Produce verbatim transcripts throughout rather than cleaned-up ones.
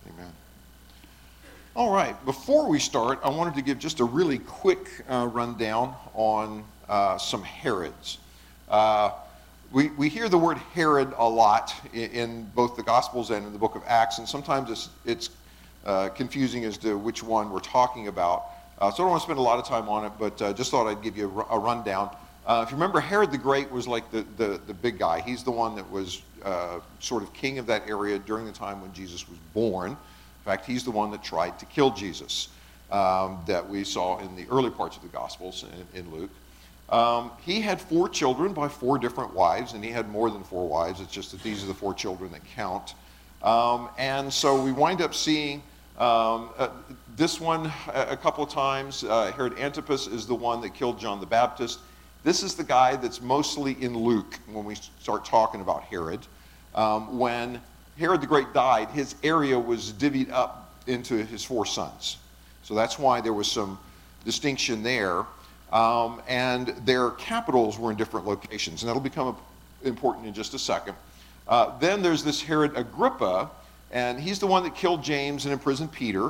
Amen. All right, before we start, I wanted to give just a really quick uh, rundown on uh, some Herods. Uh, we, we hear the word Herod a lot in, in both the Gospels and in the book of Acts, and sometimes it's, it's uh, confusing as to which one we're talking about. Uh, so I don't want to spend a lot of time on it, but uh, just thought I'd give you a, a rundown. Uh, if you remember, Herod the Great was like the, the, the big guy. He's the one that was uh, sort of king of that area during the time when Jesus was born. In fact, he's the one that tried to kill Jesus um, that we saw in the early parts of the Gospels in, in Luke. Um, he had four children by four different wives, and he had more than four wives. It's just that these are the four children that count. Um, and so we wind up seeing um, uh, this one a, a couple of times. Uh, Herod Antipas is the one that killed John the Baptist. This is the guy that's mostly in Luke when we start talking about Herod. Um, when Herod the Great died, his area was divvied up into his four sons. So that's why there was some distinction there. Um, and their capitals were in different locations. And that'll become important in just a second. Uh, then there's this Herod Agrippa, and he's the one that killed James and imprisoned Peter.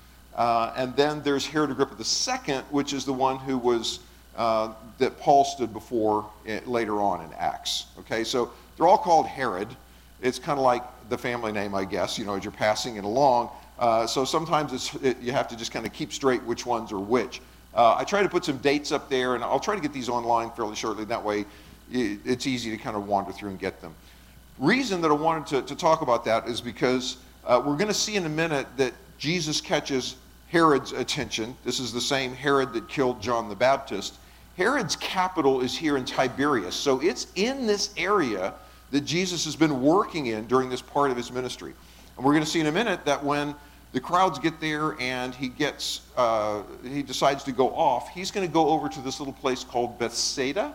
Uh, and then there's Herod Agrippa the Second, which is the one who was uh, that Paul stood before it, later on in Acts. Okay, so they're all called Herod. It's kind of like the family name, I guess, you know, as you're passing it along. Uh, so sometimes it's, it, you have to just kind of keep straight which ones are which. Uh, I try to put some dates up there, and I'll try to get these online fairly shortly. That way it, it's easy to kind of wander through and get them. Reason that I wanted to, to talk about that is because uh, we're going to see in a minute that Jesus catches Herod's attention. This is the same Herod that killed John the Baptist. Herod's capital is here in Tiberias, so it's in this area that Jesus has been working in during this part of his ministry. And we're going to see in a minute that when the crowds get there and he gets, uh, he decides to go off, he's going to go over to this little place called Bethsaida,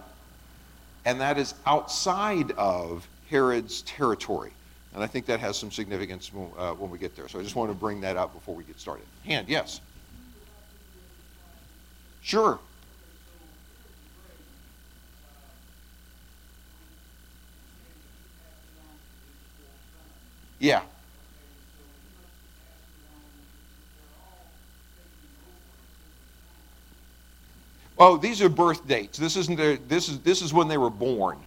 and that is outside of Herod's territory. And I think that has some significance when, uh, when we get there. So I just want to bring that up before we get started. Hand, yes? Sure. Yeah. Oh, these are birth dates. This isn't their, this is this is when they were born.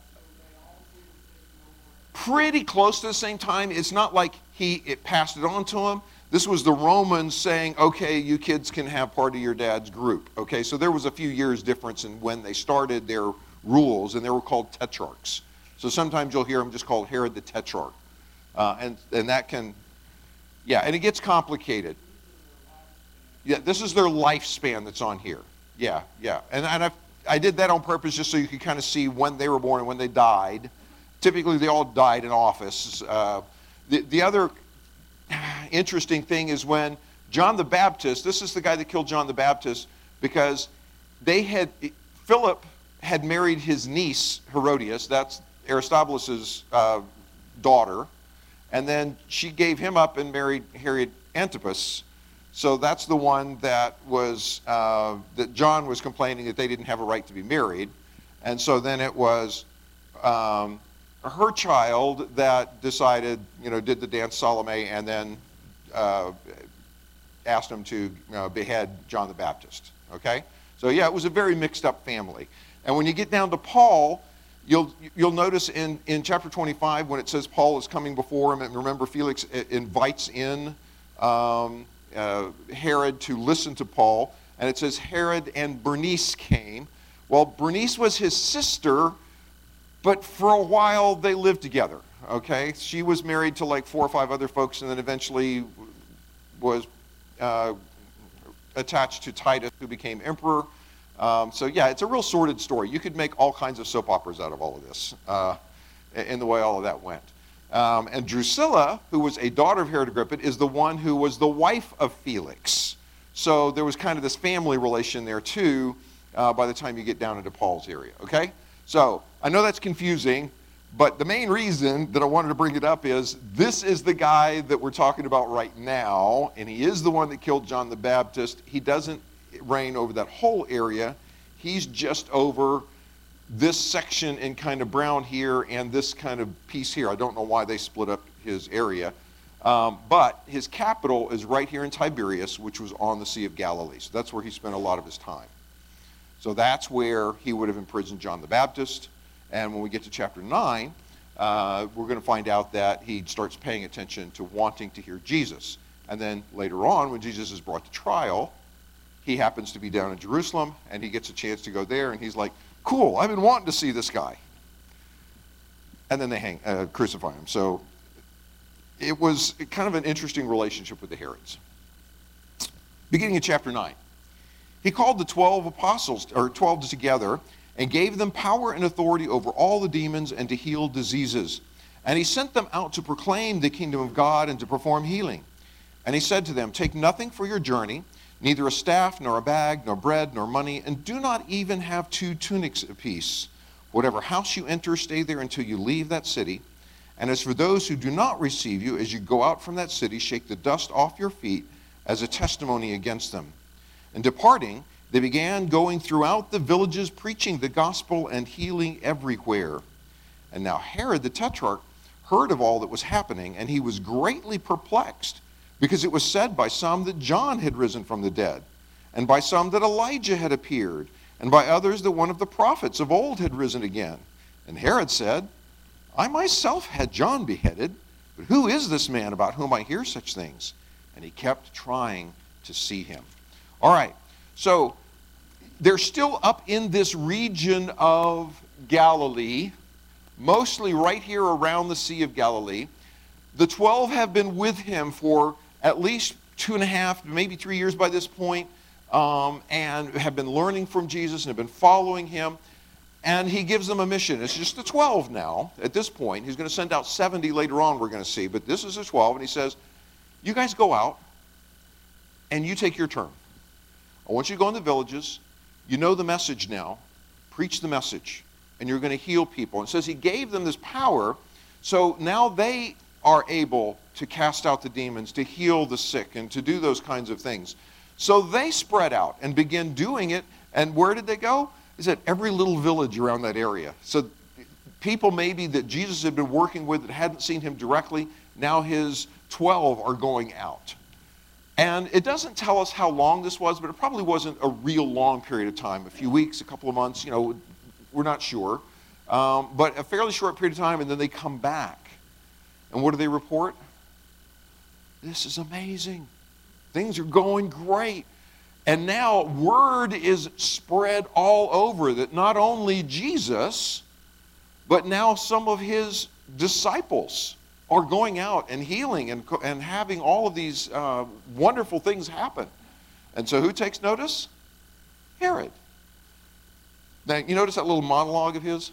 Pretty close to the same time. It's not like he it passed it on to him. This was the Romans saying, okay, you kids can have part of your dad's group. Okay, so there was a few years difference in when they started their rules, and they were called tetrarchs. So sometimes you'll hear them just called Herod the Tetrarch. Uh, and, and that can, yeah, and it gets complicated. Yeah, this is their lifespan that's on here. Yeah, yeah. And, and I, I did that on purpose just so you could kind of see when they were born and when they died. Typically, they all died in office. Uh, the, the other interesting thing is when John the Baptist, this is the guy that killed John the Baptist, because they had, Philip had married his niece, Herodias, that's Aristobulus' uh, daughter, and then she gave him up and married Herod Antipas. So that's the one that was, uh, that John was complaining that they didn't have a right to be married. And so then it was um, her child that decided, you know, did the dance Salome and then uh, asked him to uh, behead John the Baptist, okay? So yeah, it was a very mixed up family. And when you get down to Paul, You'll you'll notice in, in chapter twenty-five when it says Paul is coming before him, and remember Felix invites in um, uh, Herod to listen to Paul, and it says Herod and Bernice came. Well, Bernice was his sister, but for a while they lived together, okay? She was married to like four or five other folks, and then eventually was uh, attached to Titus, who became emperor. Um, so yeah, it's a real sordid story. You could make all kinds of soap operas out of all of this, uh, in the way all of that went. Um, and Drusilla, who was a daughter of Herod Agrippa, is the one who was the wife of Felix. So there was kind of this family relation there too, uh, by the time you get down into Paul's area, okay? So I know that's confusing, but the main reason that I wanted to bring it up is this is the guy that we're talking about right now, and he is the one that killed John the Baptist. He doesn't reign over that whole area. He's just over this section in kind of brown here and this kind of piece here. I don't know why they split up his area. Um, but his capital is right here in Tiberias, which was on the Sea of Galilee. So that's where he spent a lot of his time. So that's where he would have imprisoned John the Baptist. And when we get to chapter nine, uh, we're going to find out that he starts paying attention to wanting to hear Jesus. And then later on, when Jesus is brought to trial, he happens to be down in Jerusalem, and he gets a chance to go there, and he's like, cool, I've been wanting to see this guy. And then they hang, uh, crucify him. So it was kind of an interesting relationship with the Herods. Beginning in chapter nine, he called the twelve apostles, or twelve together, and gave them power and authority over all the demons and to heal diseases. And he sent them out to proclaim the kingdom of God and to perform healing. And he said to them, take nothing for your journey, neither a staff, nor a bag, nor bread, nor money, and do not even have two tunics apiece. Whatever house you enter, stay there until you leave that city. And as for those who do not receive you, as you go out from that city, shake the dust off your feet as a testimony against them. And departing, they began going throughout the villages, preaching the gospel and healing everywhere. And now Herod the Tetrarch heard of all that was happening, and he was greatly perplexed, because it was said by some that John had risen from the dead, and by some that Elijah had appeared, and by others that one of the prophets of old had risen again. And Herod said, I myself had John beheaded, but who is this man about whom I hear such things? And he kept trying to see him. All right, so they're still up in this region of Galilee, mostly right here around the Sea of Galilee. The twelve have been with him for at least two and a half, maybe three years by this point, um, and have been learning from Jesus and have been following him. And he gives them a mission. It's just the twelve now at this point. He's going to send out seventy later on, we're going to see. But this is the twelve, and he says, you guys go out and you take your turn. I want you to go in the villages. You know the message now. Preach the message, and you're going to heal people. And it says he gave them this power, so now they are able to cast out the demons, to heal the sick, and to do those kinds of things. So they spread out and begin doing it. And where did they go? Is at every little village around that area. So people maybe that Jesus had been working with that hadn't seen him directly, now his twelve are going out. And it doesn't tell us how long this was, but it probably wasn't a real long period of time, a few weeks, a couple of months, you know, we're not sure. Um, but a fairly short period of time, and then they come back. And what do they report? This is amazing. Things are going great. And now word is spread all over that not only Jesus, but now some of his disciples are going out and healing and, and having all of these uh, wonderful things happen. And so who takes notice? Herod. Now, you notice that little monologue of his?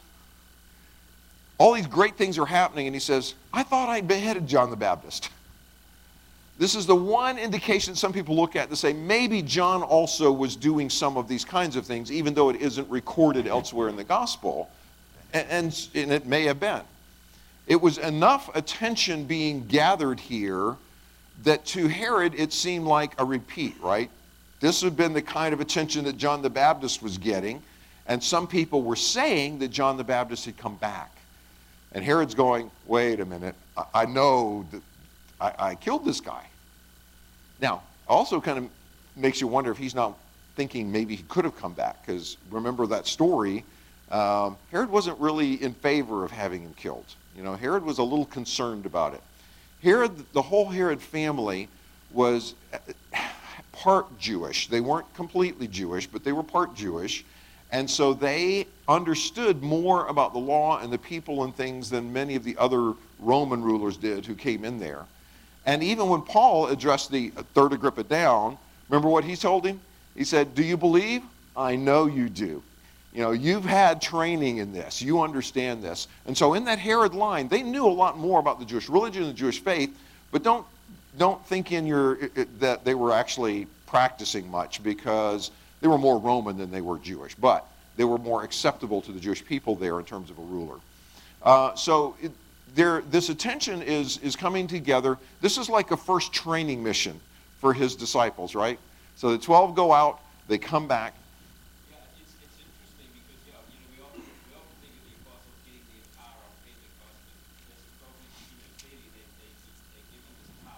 All these great things are happening, and he says, I thought I'd beheaded John the Baptist. This is the one indication some people look at to say maybe John also was doing some of these kinds of things, even though it isn't recorded elsewhere in the gospel. And, and, and it may have been. It was enough attention being gathered here that to Herod it seemed like a repeat, right? This had been the kind of attention that John the Baptist was getting. And some people were saying that John the Baptist had come back. And Herod's going, wait a minute, I, I know that I, I killed this guy. Now, also kind of makes you wonder if he's not thinking maybe he could have come back, because remember that story, um, Herod wasn't really in favor of having him killed. You know, Herod was a little concerned about it. Herod, the whole Herod family was part Jewish. They weren't completely Jewish, but they were part Jewish. And so they understood more about the law and the people and things than many of the other Roman rulers did who came in there. And even when Paul addressed the third Agrippa down, remember what he told him? He said, do you believe? I know you do. You know, you've had training in this. You understand this. And so in that Herod line, they knew a lot more about the Jewish religion and the Jewish faith, but don't, don't think in your, it, that they were actually practicing much, because they were more Roman than they were Jewish. But they were more acceptable to the Jewish people there in terms of a ruler. Uh, so it, there, this attention is, is coming together. This is like a first training mission for his disciples, right? So the twelve go out, they come back. Yeah, it's, it's interesting because, you know, you know we, often, we often think of the apostles getting the power of Pentecost, but that's probably too much. Clearly they, they, they give them this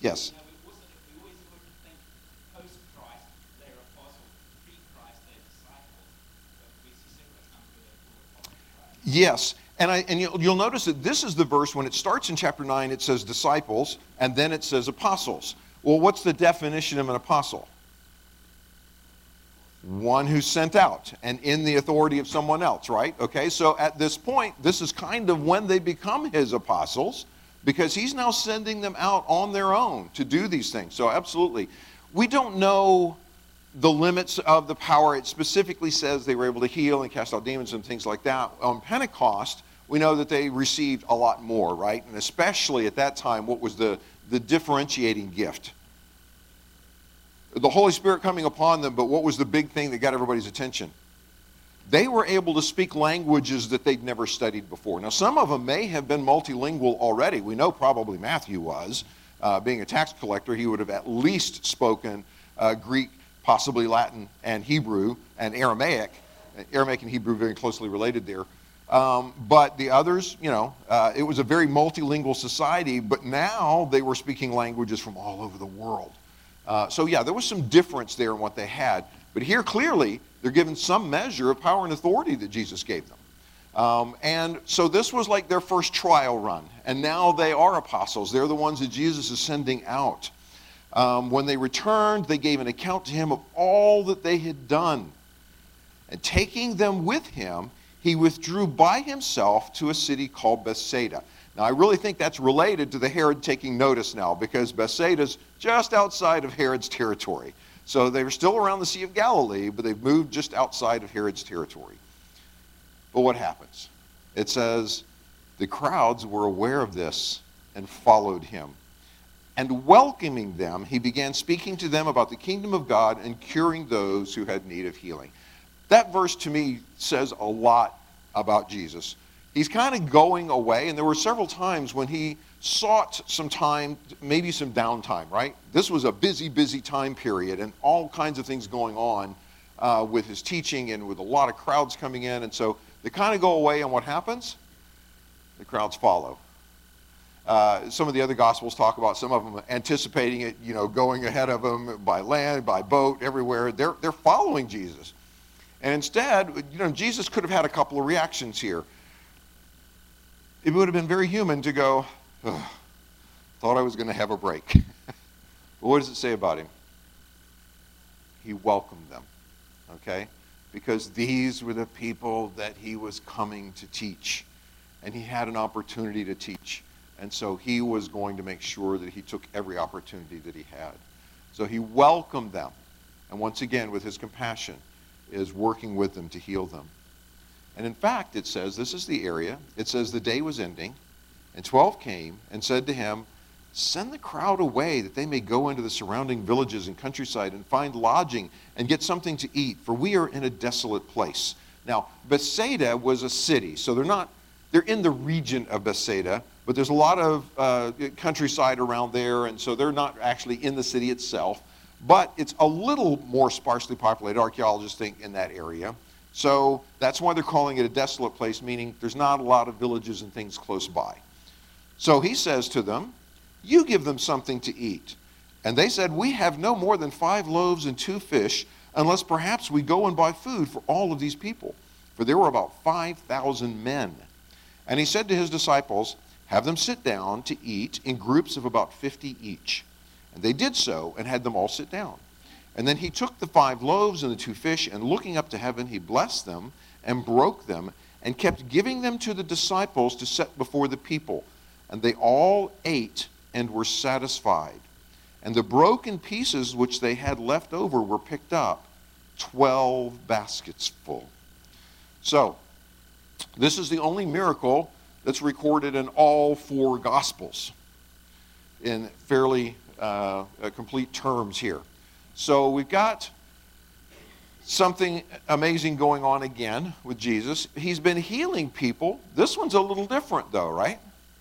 Yes. You know, we also we always sort of think post-Christ they're apostles, pre-Christ they're disciples. But we see several times where they're called apostles, right? Yes. And, I, and you'll, you'll notice that this is the verse, when it starts in chapter nine, it says disciples, and then it says apostles. Well, what's the definition of an apostle? One who's sent out and in the authority of someone else, right? Okay, so at this point, this is kind of when they become his apostles, because he's now sending them out on their own to do these things. So absolutely. We don't know the limits of the power. It specifically says they were able to heal and cast out demons and things like that. On Pentecost, we know that they received a lot more, right? And especially at that time, what was the, the differentiating gift? The Holy Spirit coming upon them, but what was the big thing that got everybody's attention? They were able to speak languages that they'd never studied before. Now, some of them may have been multilingual already. We know probably Matthew was. Uh, being a tax collector, he would have at least spoken uh, Greek, possibly Latin, and Hebrew, and Aramaic. Aramaic and Hebrew very closely related there. Um, but the others, you know, uh, it was a very multilingual society, but now they were speaking languages from all over the world. Uh, so yeah, there was some difference there in what they had. But here clearly, they're given some measure of power and authority that Jesus gave them. Um, and so this was like their first trial run. And now they are apostles. They're the ones that Jesus is sending out. Um, when they returned, they gave an account to him of all that they had done. And taking them with him, he withdrew by himself to a city called Bethsaida. Now, I really think that's related to the Herod taking notice now, because Bethsaida's just outside of Herod's territory. So they were still around the Sea of Galilee, but they've moved just outside of Herod's territory. But what happens? It says, the crowds were aware of this and followed him. And welcoming them, he began speaking to them about the kingdom of God and curing those who had need of healing. That verse to me says a lot about Jesus. He's kind of going away, and there were several times when he sought some time, maybe some downtime, right? This was a busy, busy time period, and all kinds of things going on uh, with his teaching and with a lot of crowds coming in. And so they kind of go away, and what happens? The crowds follow. Uh, some of the other Gospels talk about some of them anticipating it, you know, going ahead of them by land, by boat, everywhere. They're, they're following Jesus. And instead, you know, Jesus could have had a couple of reactions here. It would have been very human to go, oh, thought I was going to have a break. But what does it say about him? He welcomed them, okay? Because these were the people that he was coming to teach. And he had an opportunity to teach. And so he was going to make sure that he took every opportunity that he had. So he welcomed them. And once again, with his compassion, is working with them to heal them. And in fact, it says, this is the area, it says the day was ending, and twelve came and said to him, send the crowd away that they may go into the surrounding villages and countryside and find lodging and get something to eat, for we are in a desolate place. Now, Bethsaida was a city, so they're not, they're in the region of Bethsaida, but there's a lot of uh, countryside around there, and so they're not actually in the city itself, but it's a little more sparsely populated, archaeologists think, in that area. So that's why they're calling it a desolate place, meaning there's not a lot of villages and things close by. So he says to them, you give them something to eat. And they said, we have no more than five loaves and two fish, unless perhaps we go and buy food for all of these people. For there were about five thousand men. And he said to his disciples, have them sit down to eat in groups of about fifty each. And they did so and had them all sit down. And then he took the five loaves and the two fish, and looking up to heaven, he blessed them and broke them and kept giving them to the disciples to set before the people. And they all ate and were satisfied. And the broken pieces which they had left over were picked up, twelve baskets full. So, this is the only miracle that's recorded in all four Gospels in fairly uh, complete terms here. So we've got something amazing going on again with Jesus. He's been healing people. This one's a little different though, right?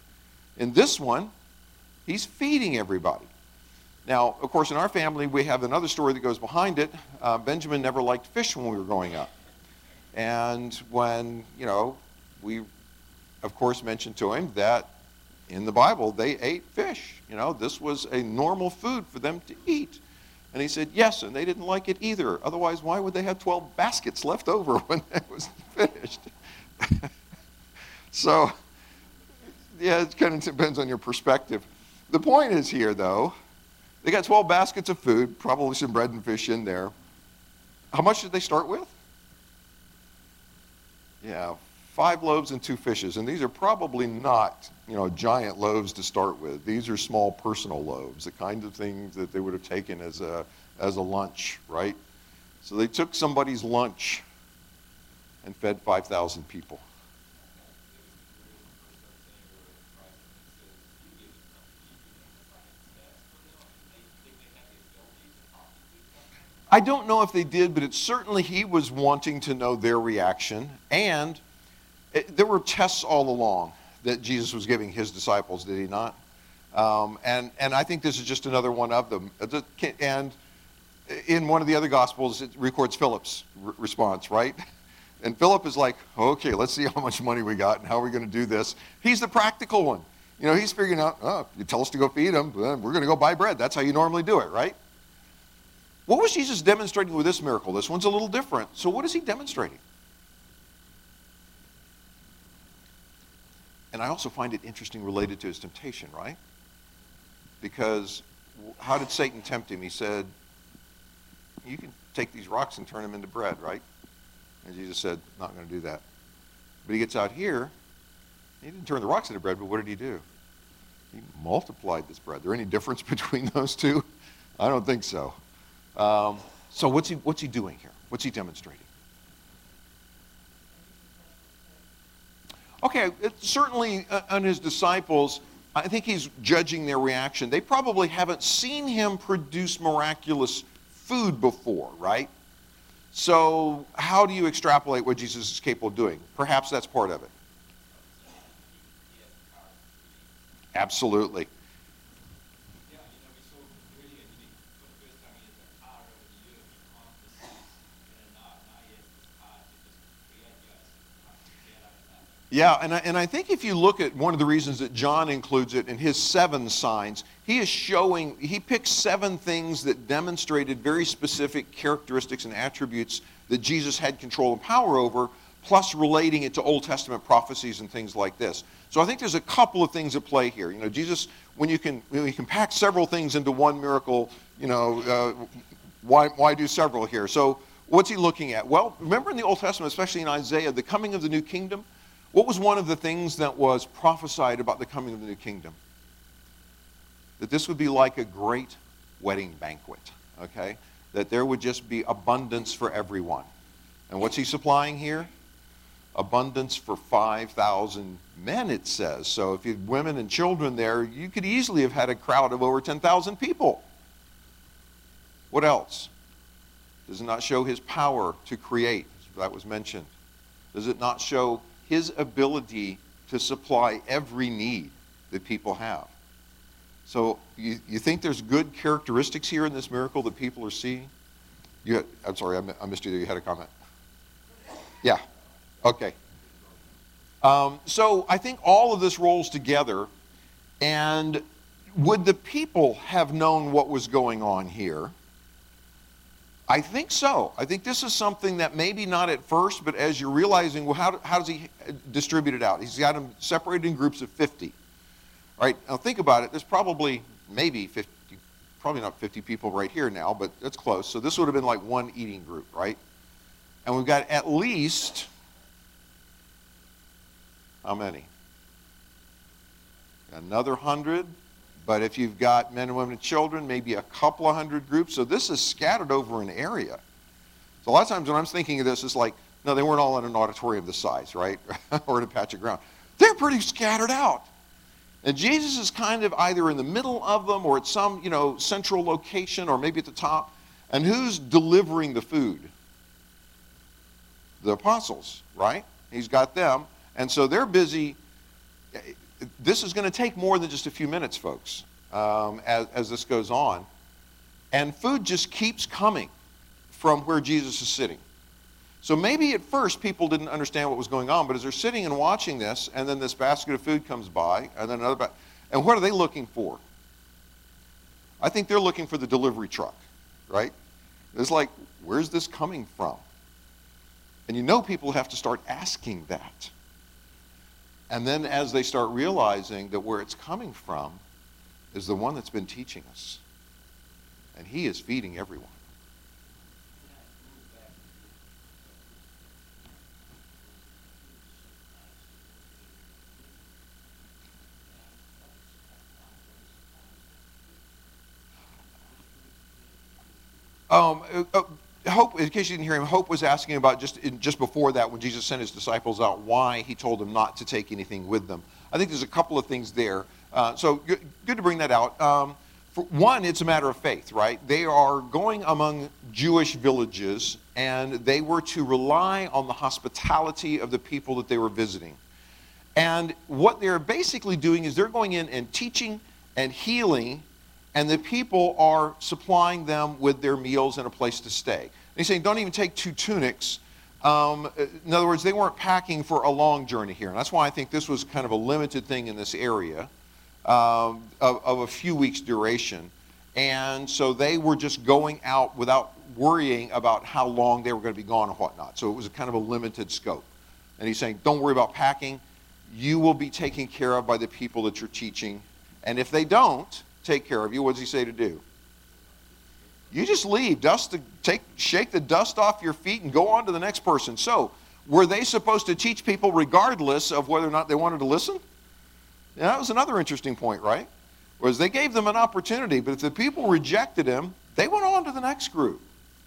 In this one, he's feeding everybody. Now, of course, in our family, we have another story that goes behind it. Uh, Benjamin never liked fish when we were growing up. And when, you know, we, of course, mentioned to him that in the Bible, they ate fish. You know, this was a normal food for them to eat. And he said, yes, and they didn't like it either. Otherwise, why would they have twelve baskets left over when it was finished? So, yeah, it kind of depends on your perspective. The point is here, though, they got twelve baskets of food, probably some bread and fish in there. How much did they start with? Yeah, five loaves and two fishes. And these are probably not, you know, giant loaves to start with. These are small personal loaves, the kind of things that they would have taken as a, as a lunch, right? So they took somebody's lunch and fed five thousand people. I don't know if they did, but it's certainly he was wanting to know their reaction. And it, there were tests all along that Jesus was giving his disciples, did he not? Um, and, and I think this is just another one of them. And in one of the other Gospels, it records Philip's r- response, right? And Philip is like, okay, let's see how much money we got and how are we going to do this. He's the practical one. You know, he's figuring out, oh, you tell us to go feed them, we're going to go buy bread. That's how you normally do it, right? What was Jesus demonstrating with this miracle? This one's a little different. So what is he demonstrating? And I also find it interesting related to his temptation, right? Because how did Satan tempt him? He said, you can take these rocks and turn them into bread, right? And Jesus said, not going to do that. But he gets out here, he didn't turn the rocks into bread, but what did he do? He multiplied this bread. Is there any difference between those two? I don't think so. Um, so what's he, what's he doing here? What's he demonstrating? Okay, it, certainly uh, on his disciples, I think he's judging their reaction. They probably haven't seen him produce miraculous food before, right? So how do you extrapolate what Jesus is capable of doing? Perhaps that's part of it. Absolutely. Yeah, and I, and I think if you look at one of the reasons that John includes it in his seven signs, he is showing, he picks seven things that demonstrated very specific characteristics and attributes that Jesus had control and power over, plus relating it to Old Testament prophecies and things like this. So I think there's a couple of things at play here. You know, Jesus, when you can, when you can pack several things into one miracle, you know, uh, why, why do several here? So what's he looking at? Well, remember in the Old Testament, especially in Isaiah, the coming of the new kingdom. What was one of the things that was prophesied about the coming of the new kingdom? That this would be like a great wedding banquet, okay? That there would just be abundance for everyone. And what's he supplying here? Abundance for five thousand men, it says. So if you had women and children there, you could easily have had a crowd of over ten thousand people. What else? Does it not show his power to create? That was mentioned. Does it not show his ability to supply every need that people have? So you, you think there's good characteristics here in this miracle that people are seeing? You had, I'm sorry, I, I missed you there. You had a comment. Yeah. Okay. Um, so I think all of this rolls together. And would the people have known what was going on here? I think so. I think this is something that maybe not at first, but as you're realizing, well, how, how does he distribute it out? He's got them separated in groups of fifty. All right, now think about it. There's probably maybe fifty, probably not fifty people right here now, but that's close. So this would have been like one eating group, right? And we've got at least, how many? Another hundred. But if you've got men and women and children, maybe a couple of hundred groups. So this is scattered over an area. So a lot of times when I'm thinking of this, it's like, no, they weren't all in an auditorium this size, right? Or in a patch of ground. They're pretty scattered out. And Jesus is kind of either in the middle of them or at some, you know, central location or maybe at the top. And who's delivering the food? The apostles, right? He's got them. And so they're busy. This is going to take more than just a few minutes, folks, um, as, as this goes on. And food just keeps coming from where Jesus is sitting. So maybe at first people didn't understand what was going on, but as they're sitting and watching this, and then this basket of food comes by, and then another basket, and what are they looking for? I think they're looking for the delivery truck, right? It's like, where's this coming from? And you know people have to start asking that. And then as they start realizing that where it's coming from is the one that's been teaching us. And he is feeding everyone. Um, uh, Hope, in case you didn't hear him, Hope was asking about just in, just before that, when Jesus sent his disciples out, why he told them not to take anything with them. I think there's a couple of things there. Uh, so good, good to bring that out. Um, for one, it's a matter of faith, right? They are going among Jewish villages, and they were to rely on the hospitality of the people that they were visiting. And what they're basically doing is they're going in and teaching and healing, and the people are supplying them with their meals and a place to stay. And he's saying, don't even take two tunics. Um, in other words, they weren't packing for a long journey here. And that's why I think this was kind of a limited thing in this area um, of, of a few weeks' duration. And so they were just going out without worrying about how long they were going to be gone and whatnot. So it was a kind of a limited scope. And he's saying, don't worry about packing. You will be taken care of by the people that you're teaching. And if they don't take care of you, what does he say to do? You just leave, dust the, take, shake the dust off your feet and go on to the next person. So, were they supposed to teach people regardless of whether or not they wanted to listen? Yeah, that was another interesting point, right? Was they gave them an opportunity, but if the people rejected him, they went on to the next group.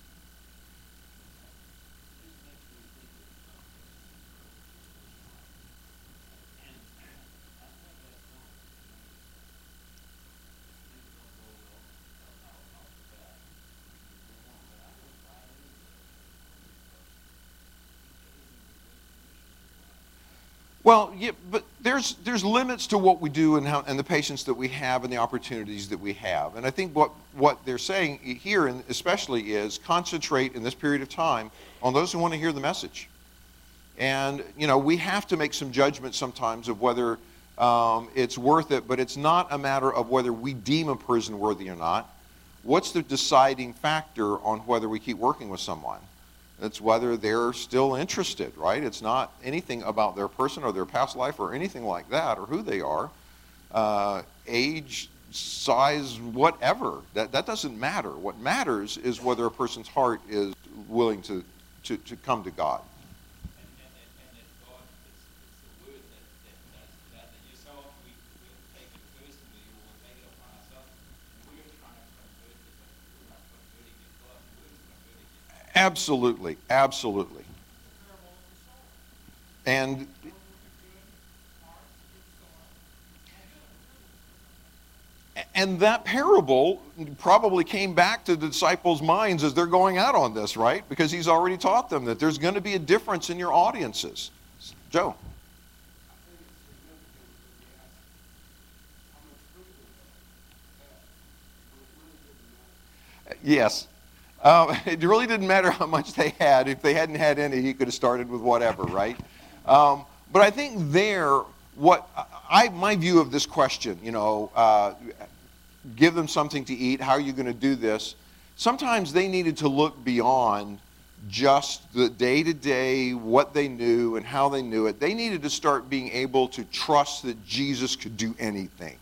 Well, yeah, but there's there's limits to what we do and how and the patience that we have and the opportunities that we have. And I think what what they're saying here, and especially, is concentrate in this period of time on those who want to hear the message. And you know, we have to make some judgments sometimes of whether um, it's worth it. But it's not a matter of whether we deem a person worthy or not. What's the deciding factor on whether we keep working with someone? It's whether they're still interested, right? It's not anything about their person or their past life or anything like that, or who they are, uh, age, size, whatever. That that doesn't matter. What matters is whether a person's heart is willing to, to, to come to God. And, and, and, and that God, it's, it's the word that, that does that. And you so often we, we'll take it personally, or we'll take it upon ourselves, and we're trying to convert it, but we're not converting it. God's word is converting it. Absolutely, absolutely. And and that parable probably came back to the disciples' minds as they're going out on this, right? Because he's already taught them that there's going to be a difference in your audiences. Joe? Yes. Um, it really didn't matter how much they had. If they hadn't had any, he could have started with whatever, right? Um, but I think there, what I my view of this question, you know, uh, give them something to eat. How are you going to do this? Sometimes they needed to look beyond just the day-to-day, what they knew and how they knew it. They needed to start being able to trust that Jesus could do anything.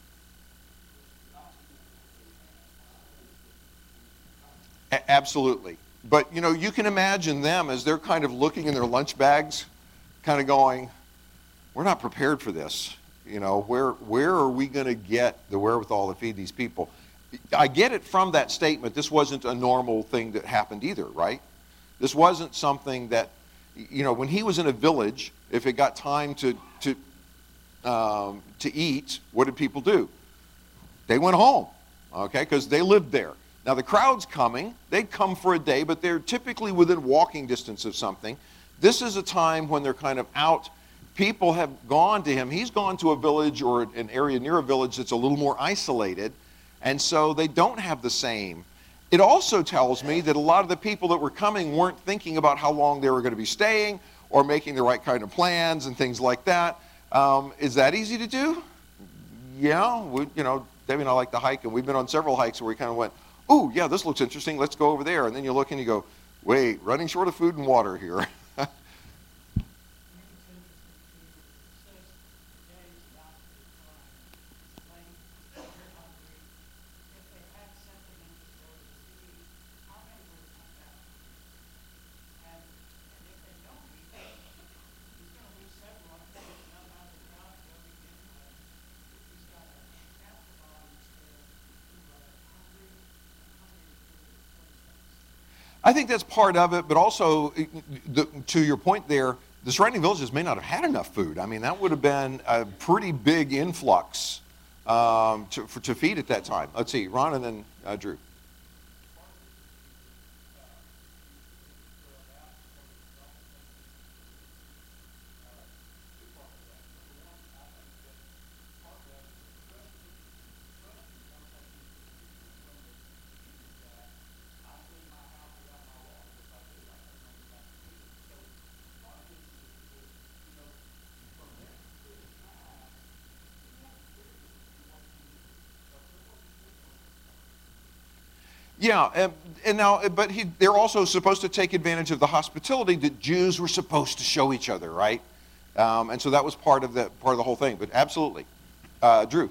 Absolutely. But, you know, you can imagine them as they're kind of looking in their lunch bags, kind of going, we're not prepared for this. You know, where where are we going to get the wherewithal to feed these people? I get it from that statement. This wasn't a normal thing that happened either, right? This wasn't something that, you know, when he was in a village, if it got time to, to, um, to eat, what did people do? They went home, okay, because they lived there. Now, the crowd's coming. They'd come for a day, but they're typically within walking distance of something. This is a time when they're kind of out. People have gone to him. He's gone to a village or an area near a village that's a little more isolated, and so they don't have the same It also tells me that a lot of the people that were coming weren't thinking about how long they were going to be staying or making the right kind of plans and things like that. Um, is that easy to do? Yeah, we, you know, Debbie and I like to hike, and we've been on several hikes where we kind of went, oh, yeah, this looks interesting, let's go over there. And then you look and you go, wait, running short of food and water here. I think that's part of it, but also, the, to your point there, the surrounding villages may not have had enough food. I mean, that would have been a pretty big influx um, to, for, to feed at that time. Let's see, Ron and then uh, Drew. Yeah, and, and now, but he, they're also supposed to take advantage of the hospitality that Jews were supposed to show each other, right? Um, and so that was part of the part of the whole thing. But absolutely, uh, Drew.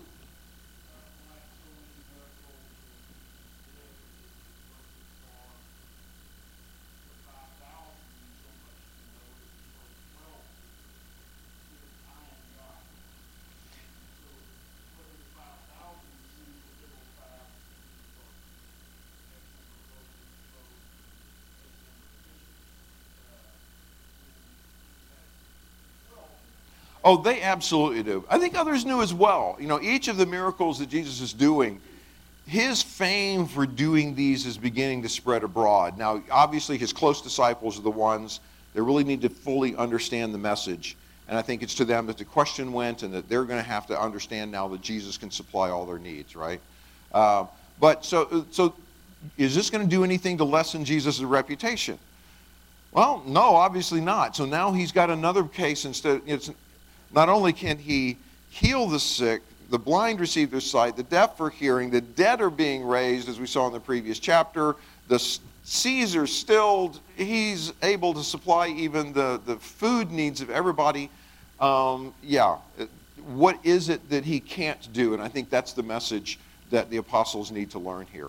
Oh, they absolutely do. I think others knew as well. You know, each of the miracles that Jesus is doing, his fame for doing these is beginning to spread abroad. Now, obviously, his close disciples are the ones that really need to fully understand the message. And I think it's to them that the question went, and that they're going to have to understand now that Jesus can supply all their needs, right? Uh, but so, so is this going to do anything to lessen Jesus' reputation? Well, no, obviously not. So now he's got another case instead. It's, not only can he heal the sick, the blind receive their sight, the deaf are hearing, the dead are being raised, as we saw in the previous chapter, the seas are stilled, he's able to supply even the, the food needs of everybody. Um, yeah, what is it that he can't do? And I think that's the message that the apostles need to learn here.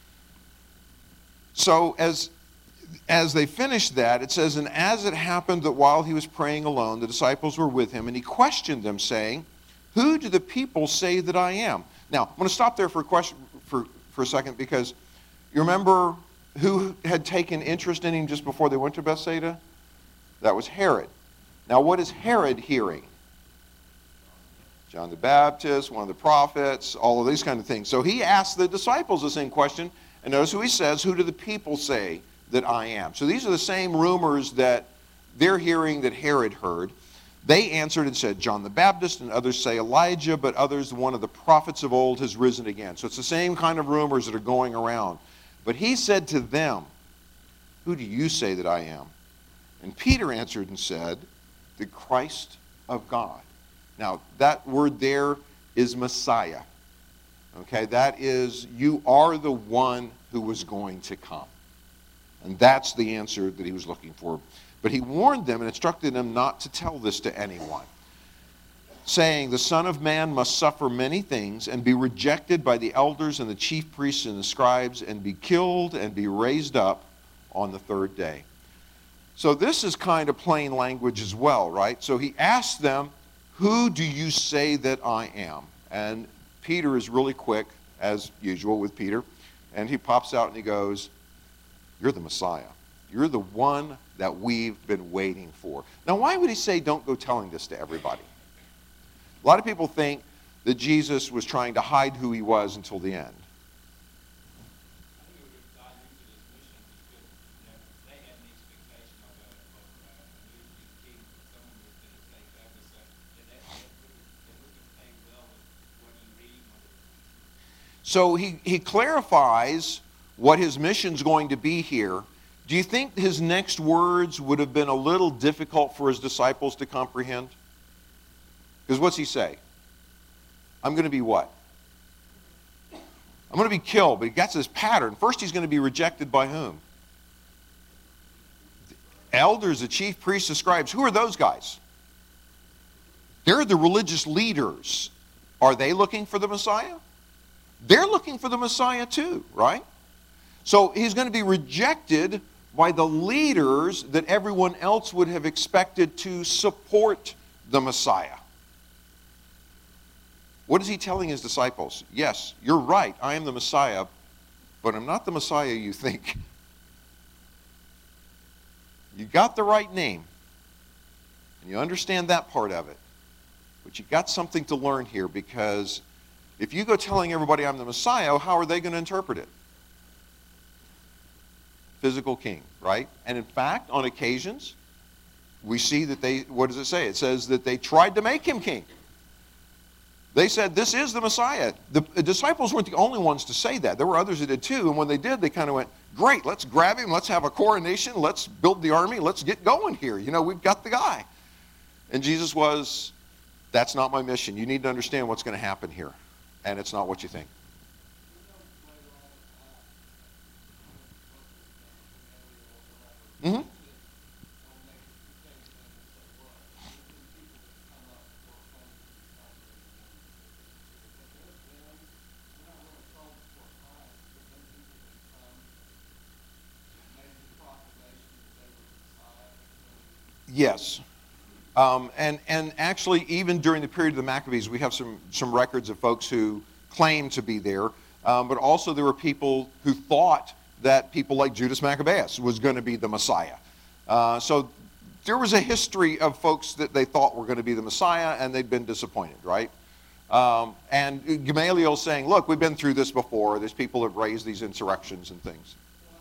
So as As they finished that, it says, and as it happened that while he was praying alone, the disciples were with him, and he questioned them, saying, who do the people say that I am? Now, I'm going to stop there for a question for, for a second, because you remember who had taken interest in him just before they went to Bethsaida? That was Herod. Now, what is Herod hearing? John the Baptist, one of the prophets, all of these kind of things. So he asked the disciples the same question, and notice who he says, who do the people say that I am? So these are the same rumors that they're hearing that Herod heard. They answered and said, John the Baptist, and others say Elijah, but others, one of the prophets of old has risen again. So it's the same kind of rumors that are going around. But he said to them, who do you say that I am? And Peter answered and said, the Christ of God. Now, that word there is Messiah. Okay, that is, you are the one who was going to come. And that's the answer that he was looking for. But he warned them and instructed them not to tell this to anyone, saying, the Son of Man must suffer many things and be rejected by the elders and the chief priests and the scribes and be killed and be raised up on the third day. So this is kind of plain language as well, right? So he asked them, who do you say that I am? And Peter is really quick, as usual with Peter, and he pops out and he goes, you're the Messiah. You're the one that we've been waiting for. Now, why would he say, don't go telling this to everybody? A lot of people think that Jesus was trying to hide who he was until the end. I think it would have gotten into this mission because, you know, they had an expectation of a, of a, a new king, someone who was going to take over. So yeah, that, that wouldn't, that wouldn't play well with what you read. So he, he clarifies what his mission's going to be here, do you think his next words would have been a little difficult for his disciples to comprehend? Because what's he say? I'm going to be what? I'm going to be killed, but he got this pattern. First, he's going to be rejected by whom? The elders, the chief priests, the scribes. Who are those guys? They're the religious leaders. Are they looking for the Messiah? They're looking for the Messiah too, right? So he's going to be rejected by the leaders that everyone else would have expected to support the Messiah. What is he telling his disciples? Yes, you're right, I am the Messiah, but I'm not the Messiah you think. You got the right name, and you understand that part of it. But you got something to learn here, because if you go telling everybody I'm the Messiah, how are they going to interpret it? Physical king, right? And in fact, on occasions, we see that they, what does it say? It says that they tried to make him king. They said, this is the Messiah. The, the disciples weren't the only ones to say that. There were others that did too. And when they did, they kind of went, great, let's grab him. Let's have a coronation. Let's build the army. Let's get going here. You know, we've got the guy. And Jesus was, that's not my mission. You need to understand what's going to happen here. And it's not what you think. Mm-hmm. Yes. Um, and, and actually, even during the period of the Maccabees, we have some, some records of folks who claimed to be there. Um, but also there were people who thought that people like Judas Maccabeus was going to be the Messiah. Uh, so there was a history of folks that they thought were going to be the Messiah, and they'd been disappointed, right? Um, and Gamaliel saying, look, we've been through this before. These people have raised these insurrections and things.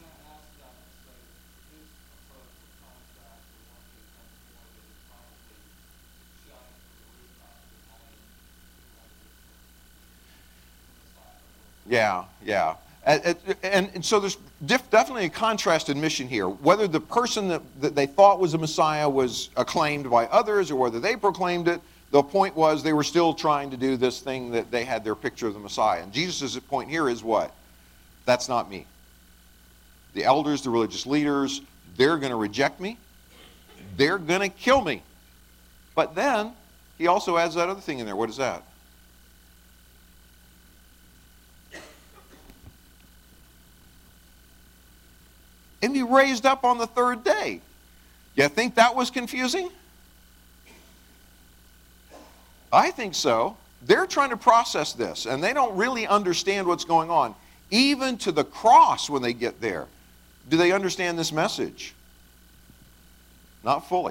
Yeah, yeah. And, and, and so there's diff, definitely a contrasted mission here. Whether the person that, that they thought was a Messiah was acclaimed by others, or whether they proclaimed it, the point was they were still trying to do this thing that they had their picture of the Messiah. And Jesus' point here is what? That's not me. The elders, the religious leaders, they're going to reject me. They're going to kill me. But then he also adds that other thing in there. What is that? And be raised up on the third day. You think that was confusing? I think so. They're trying to process this, and they don't really understand what's going on. Even to the cross when they get there, do they understand this message? Not fully.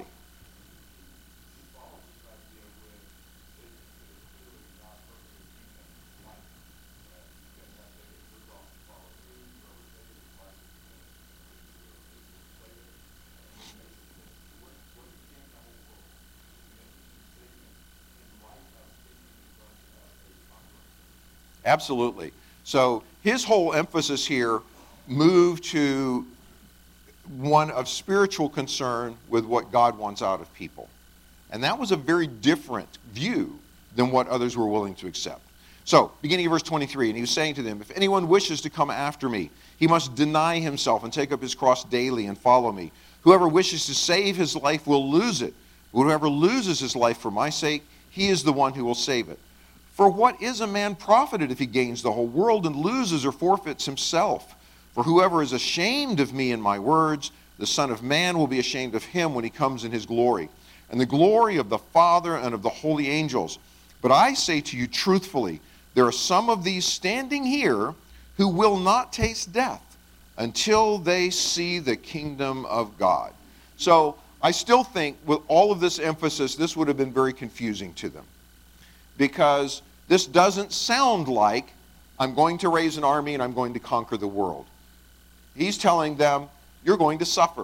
Absolutely. So his whole emphasis here moved to one of spiritual concern with what God wants out of people. And that was a very different view than what others were willing to accept. So, beginning of verse twenty-three, and he was saying to them, if anyone wishes to come after me, he must deny himself and take up his cross daily and follow me. Whoever wishes to save his life will lose it. But whoever loses his life for my sake, he is the one who will save it. For what is a man profited if he gains the whole world and loses or forfeits himself? For whoever is ashamed of me and my words, the Son of Man will be ashamed of him when he comes in his glory, and the glory of the Father and of the holy angels. But I say to you truthfully, there are some of these standing here who will not taste death until they see the kingdom of God. So I still think with all of this emphasis, this would have been very confusing to them. Because this doesn't sound like I'm going to raise an army and I'm going to conquer the world. He's telling them, you're going to suffer.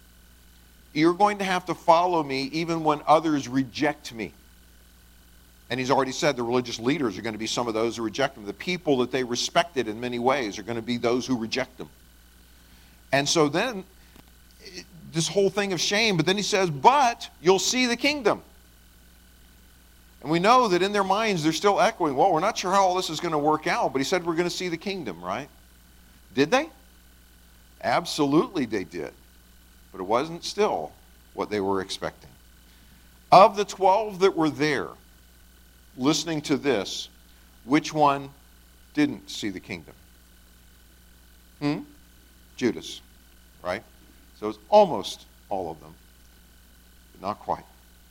You're going to have to follow me even when others reject me. And he's already said the religious leaders are going to be some of those who reject him. The people that they respected in many ways are going to be those who reject him. And so then, this whole thing of shame, but then he says, but you'll see the kingdom. And we know that in their minds they're still echoing, well, we're not sure how all this is going to work out, but he said we're going to see the kingdom, right? Did they? Absolutely they did. But it wasn't still what they were expecting. Of the twelve that were there, listening to this, which one didn't see the kingdom? Hmm? Judas, right? So it's almost all of them, but not quite.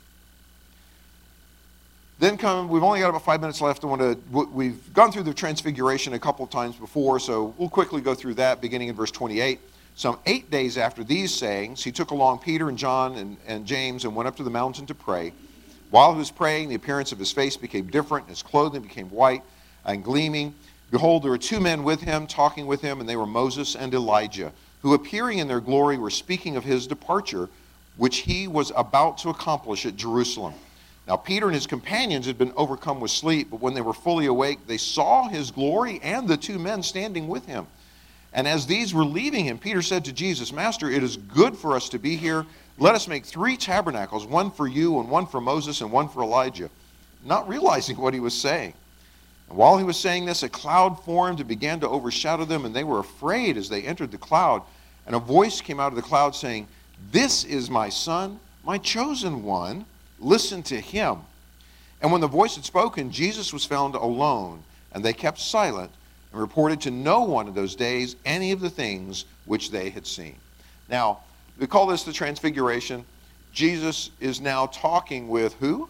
Then come, we've only got about five minutes left. I want to, we've gone through the transfiguration a couple of times before, so we'll quickly go through that, beginning in verse twenty-eight. Some eight days after these sayings, he took along Peter and John and, and James and went up to the mountain to pray. While he was praying, the appearance of his face became different, and his clothing became white and gleaming. Behold, there were two men with him, talking with him, and they were Moses and Elijah, who appearing in their glory were speaking of his departure, which he was about to accomplish at Jerusalem. Now Peter and his companions had been overcome with sleep, but when they were fully awake, they saw his glory and the two men standing with him. And as these were leaving him, Peter said to Jesus, Master, it is good for us to be here. Let us make three tabernacles, one for you and one for Moses and one for Elijah, not realizing what he was saying. And while he was saying this, a cloud formed and began to overshadow them, and they were afraid as they entered the cloud. And a voice came out of the cloud saying, This is my son, my chosen one. Listen to him. And when the voice had spoken, Jesus was found alone, and they kept silent and reported to no one in those days any of the things which they had seen. Now, we call this the Transfiguration. Jesus is now talking with who?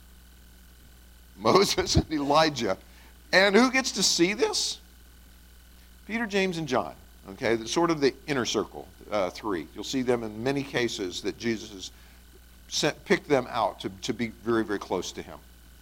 Moses and Elijah. And who gets to see this? Peter, James, and John. Okay, the, sort of the inner circle, uh, three. You'll see them in many cases that Jesus has sent, picked them out to, to be very, very close to him.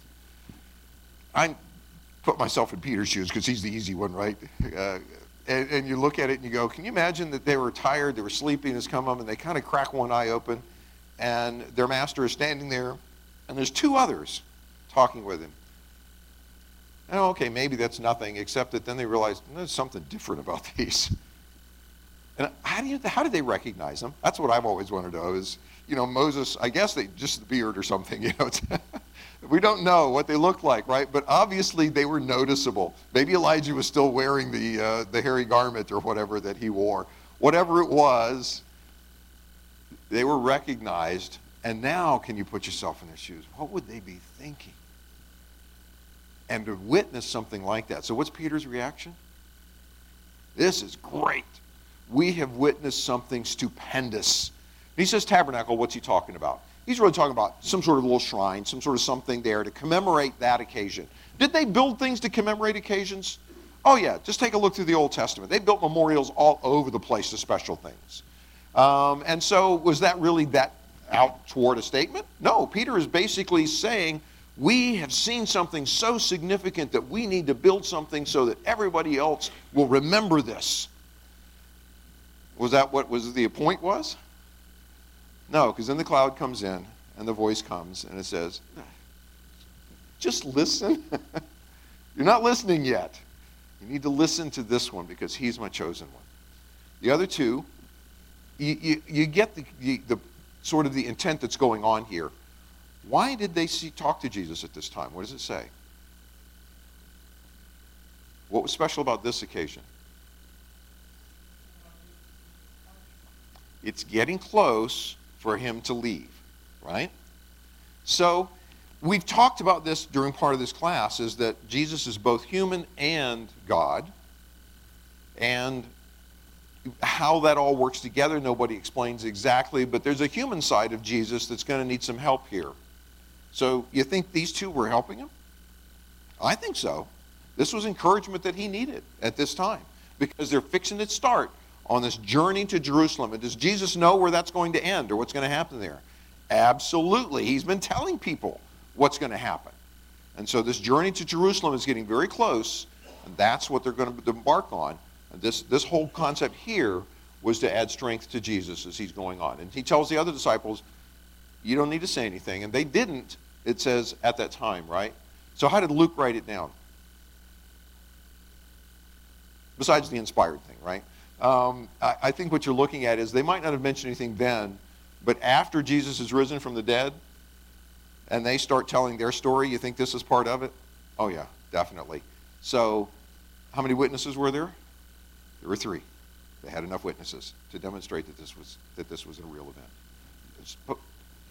I put myself in Peter's shoes because he's the easy one, right? Uh, And, and you look at it and you go, can you imagine that they were tired, they were sleeping, has come up, and they kind of crack one eye open, and their master is standing there, and there's two others talking with him. And okay, maybe that's nothing, except that then they realize there's something different about these. And how do you, how did they recognize them? That's what I've always wanted to know is, you know, Moses, I guess they just the beard or something, you know. We don't know what they looked like, right? But obviously they were noticeable. Maybe Elijah was still wearing the uh, the hairy garment or whatever that he wore. Whatever it was, they were recognized. And now, can you put yourself in their shoes? What would they be thinking? And to witness something like that. So what's Peter's reaction? This is great. We have witnessed something stupendous. He says tabernacle, what's he talking about? He's really talking about some sort of little shrine, some sort of something there to commemorate that occasion. Did they build things to commemorate occasions? Oh yeah, just take a look through the Old Testament. They built memorials all over the place to special things. Um, and so was that really that out toward a statement? No, Peter is basically saying, we have seen something so significant that we need to build something so that everybody else will remember this. Was that what was the point was? No, because then the cloud comes in and the voice comes and it says, just listen. You're not listening yet. You need to listen to this one because he's my chosen one. The other two, you, you, you get the, the, the sort of the intent that's going on here. Why did they see, talk to Jesus at this time? What does it say? What was special about this occasion? It's getting close for him to leave, right? So we've talked about this during part of this class, is that Jesus is both human and God. And how that all works together, nobody explains exactly, but there's a human side of Jesus that's going to need some help here. So you think these two were helping him? I think so. This was encouragement that he needed at this time because they're fixing to start on this journey to Jerusalem. And does Jesus know where that's going to end or what's going to happen there? Absolutely. He's been telling people what's going to happen. And so this journey to Jerusalem is getting very close, and that's what they're going to embark on. And this, this whole concept here was to add strength to Jesus as he's going on. And he tells the other disciples, you don't need to say anything. And they didn't, it says, at that time, right? So how did Luke write it down? Besides the inspired thing, right? Um, I, I think what you're looking at is they might not have mentioned anything then, but after Jesus is risen from the dead and they start telling their story, you think this is part of it? Oh yeah, definitely. So how many witnesses were there? There were three. They had enough witnesses to demonstrate that this was that this was a real event. It's, but,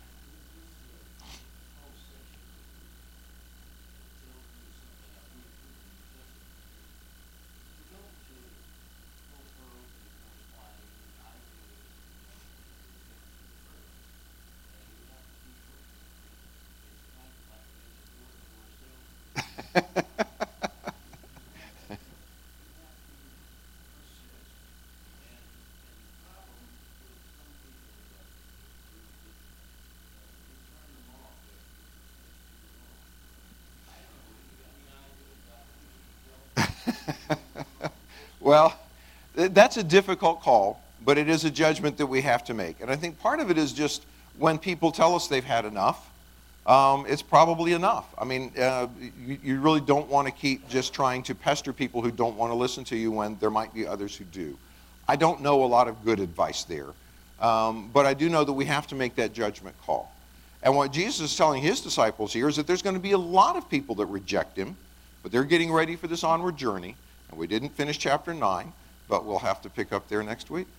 well, that's a difficult call, but it is a judgment that we have to make. And I think part of it is just when people tell us they've had enough, um, it's probably enough. I mean, uh, you, you really don't want to keep just trying to pester people who don't want to listen to you when there might be others who do. I don't know a lot of good advice there, um, but I do know that we have to make that judgment call. And what Jesus is telling his disciples here is that there's going to be a lot of people that reject him, but they're getting ready for this onward journey. And we didn't finish chapter nine, but we'll have to pick up there next week.